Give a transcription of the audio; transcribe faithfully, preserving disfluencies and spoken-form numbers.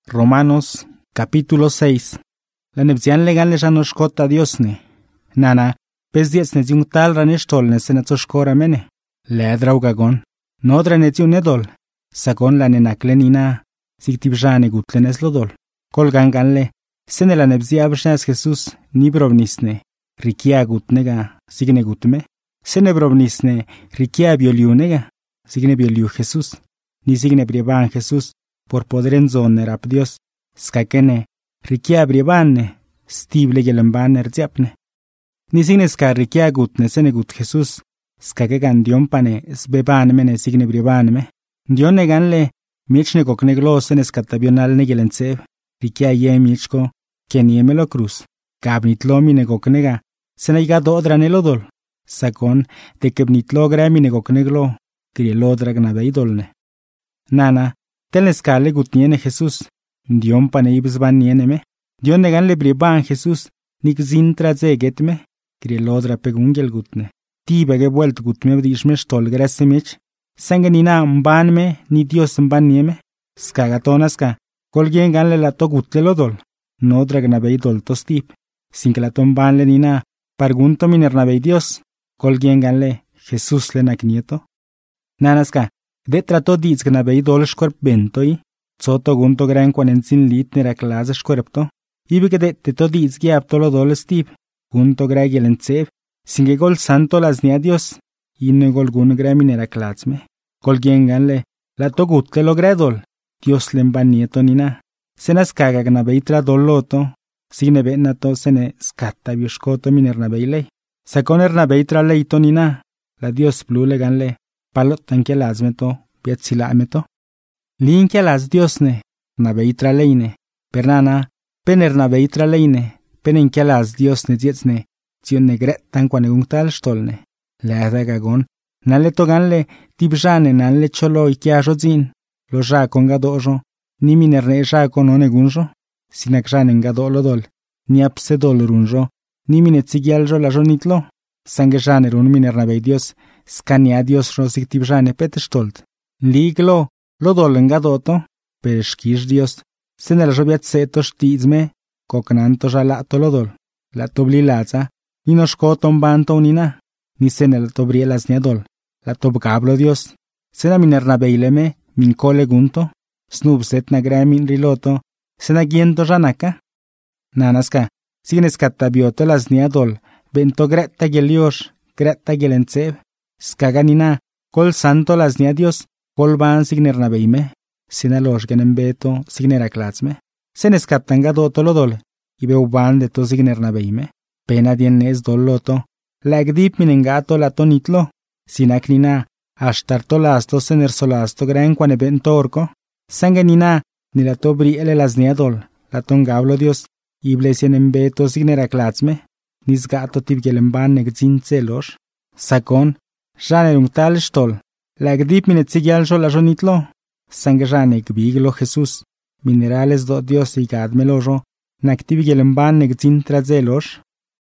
Romanos, capítulo seis. La nebzian legan le jano shkota Diosne. Nana, pes diez ne ziung tal raneshtol ne senatsoshkora mene. Le draugagon. Nodra ne ziung nedol. Sakon la nenaklenina. Sigtibjane gutlen eslodol. Kolganganle. Sene la nebzia abshnas Jesus ni brovnisne. Rikia gutnega. Signe gutme. Sene brovnisne. Rikia bioliunega. Signe bioliu Jesus. Ni signe brieban Jesus. Por poder en zone rap Dios, skakene, rikia briebanne, stible gelemban erziapne. Ni signe ska rikia gutne sene gut Jesus, skake gan diompane, sbeban mene signe brieban me. Dione ganle, michne kokne glo sene skatabional ne gelencev, rikia ye michko, kenieme lo cruz. Kabnitlo mine koknega, sene iga dodra nelodol, sakon, de kebnitlo gra mine kokne glo, krielo dragna veidolne. Nana, Tel escale gutniene Jesús, Dion pane ibsban nieneme, Dion neganle briban Jesús, nik zintra zegetme, Krielodra pegungel gutne. Tibe ge vuelt gutme bdishme stol grasemich, sangenina mbanme, ni Dios mban nieme, skagatonaska, kolgien ganle la to gutle lodol, no dragnabei dol tostip, sin que la tombanle nina, pargunto minernabe Dios, kolgien ganle, Jesús le naknieto. Nanaska, de trato diz que nabei dol scorp bentoi, soto gunto gran quanenzin lit nera clase scorpto, ibi que de teto diz que aptolo dol stip, gunto gra gelencev, sin que gol santo las ni a Dios, inne gol gun gra minera clatsme, gol ganle, la to gutte lo gredol, Dios lemban nieto nina, senas caga gnabei tra doloto, sine benato sene scatta bioscoto minernabei lei, saconer nabei tra leito nina, la Dios blu le ganle, palot tanke lazmeto, piazzilameto. Linke las Diosne, nabeitra leine, pernana, pener nabeitra leine, penenke las Diosne diezne, zion negret tankwane ungtal stolne. Le gagon, nale toganle, tibjane nale cholo ikiajo zin, lo jakon gadojo, ni minerne jakon onegunjo, sinakjanen gadolo dol, ni apsedol runjo, ni minetsigialjo la jonitlo, sangejaner un minernabei Dios, Scania Dios rosictibjane petstolt. Liglo, lo dolengadoto, pershkish Dios, senel jobiat setos tizme, koknanto jalato lodol. La toblilaza, inoshkoton banto unina, ni senel tobrielas niadol. La tobgablo Dios, sena minernabeileme, min kole gunto, snubset nagramin riloto, sena giento janaka. Nanaska, sinescatabioto las niadol, bento greta geliosh, greta gelencev. Skaganina, kol santo las ni a Dios, kol van signernabeime, sinalosh genembeto signera klatsme, senescatanga doto lodol, ibeu van de to signernabeime, pena diennes doloto, la egdip minengato la tonitlo, sinaknina, ashtarto lasto senersolasto gran quane bento orco, sanganina, ni la tobri ele las niadol, la tongablo Dios, iblesien embeto signera klatsme, nisgato tibgelemban negzin celosh, sakon, Jane un tal stol, la gdip minetsigial la jonitlo, sangejane gbiglo Jesús, minerales do Dios y gadmelojo, naktibigelemban negzin trazelosh,